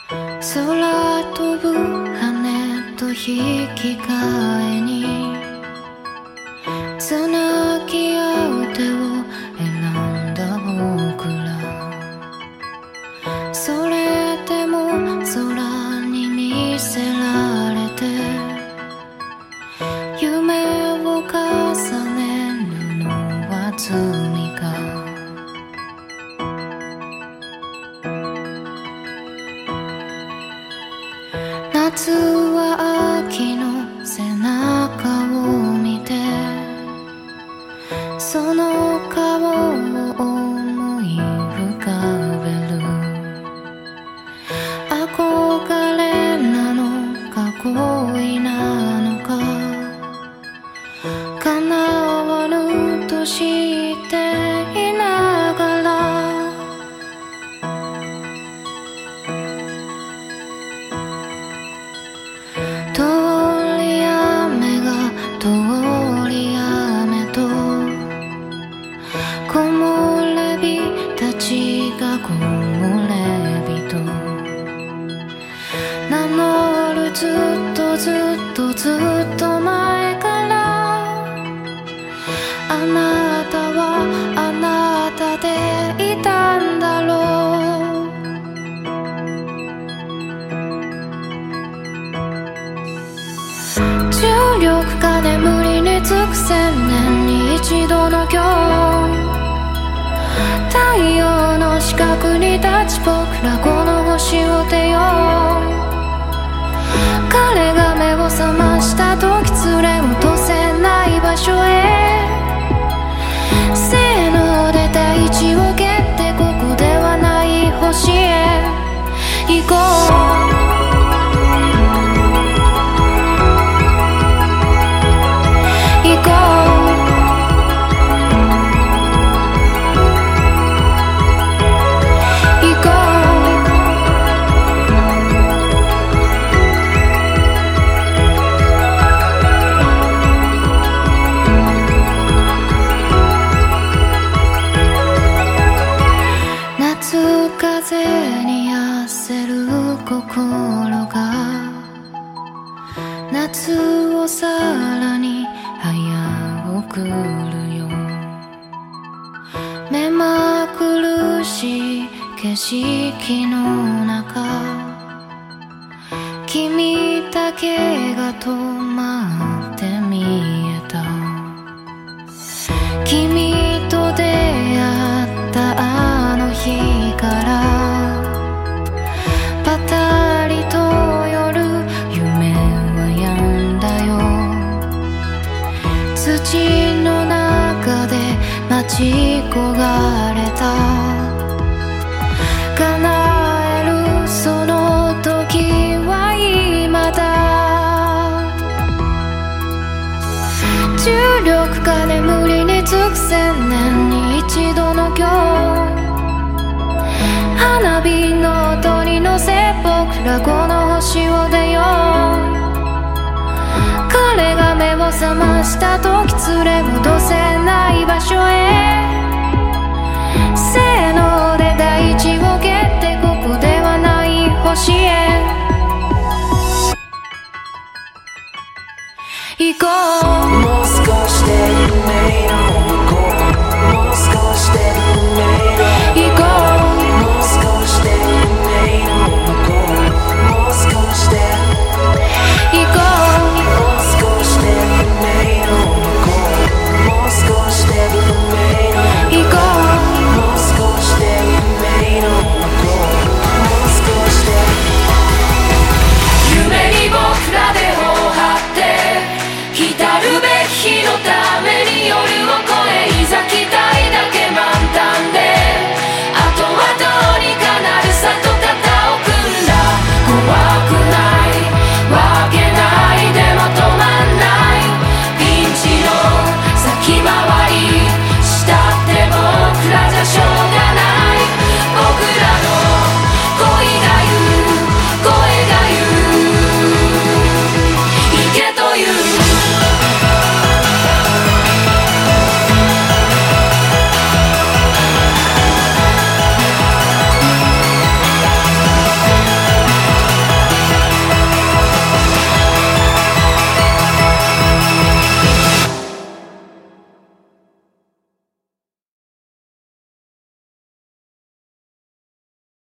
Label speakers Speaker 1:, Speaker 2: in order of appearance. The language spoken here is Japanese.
Speaker 1: 空飛ぶ羽と引き換えにつなぎ合う手を選んだ僕ら、それでも空に見せられて夢を重ねるのは罪か。夏は秋の背中を見てその顔を思い浮かべる。憧れなのか恋なのか叶わぬと知っていながら通り雨が通り雨と木漏れ日たちが木漏れ日と名乗るずっとずっとずっと前からあなたはあなたでいたんだろう。重力が眠りにつく千年に一度の今日、太陽の四角に立ち僕らこの星を出よう。彼が目を覚ました時連れ落とせない場所へせーので大地を蹴ってここではない星へ行こう。風に焦る心が夏をさらに早送るよ。目まぐるしい景色の中君だけが止まって見えた。君と出会ったあの日からパタリと夜夢は止んだよ。土の中で待ち焦がれた叶えるその時は今だ。重力が眠りにつく千年に一度の今日、花火の音に乗せ僕らこの星を出よう。彼が目を覚ました時連れ戻せない場所へせーので大地を蹴ってここではない星へ行こう。
Speaker 2: もう少しで夢の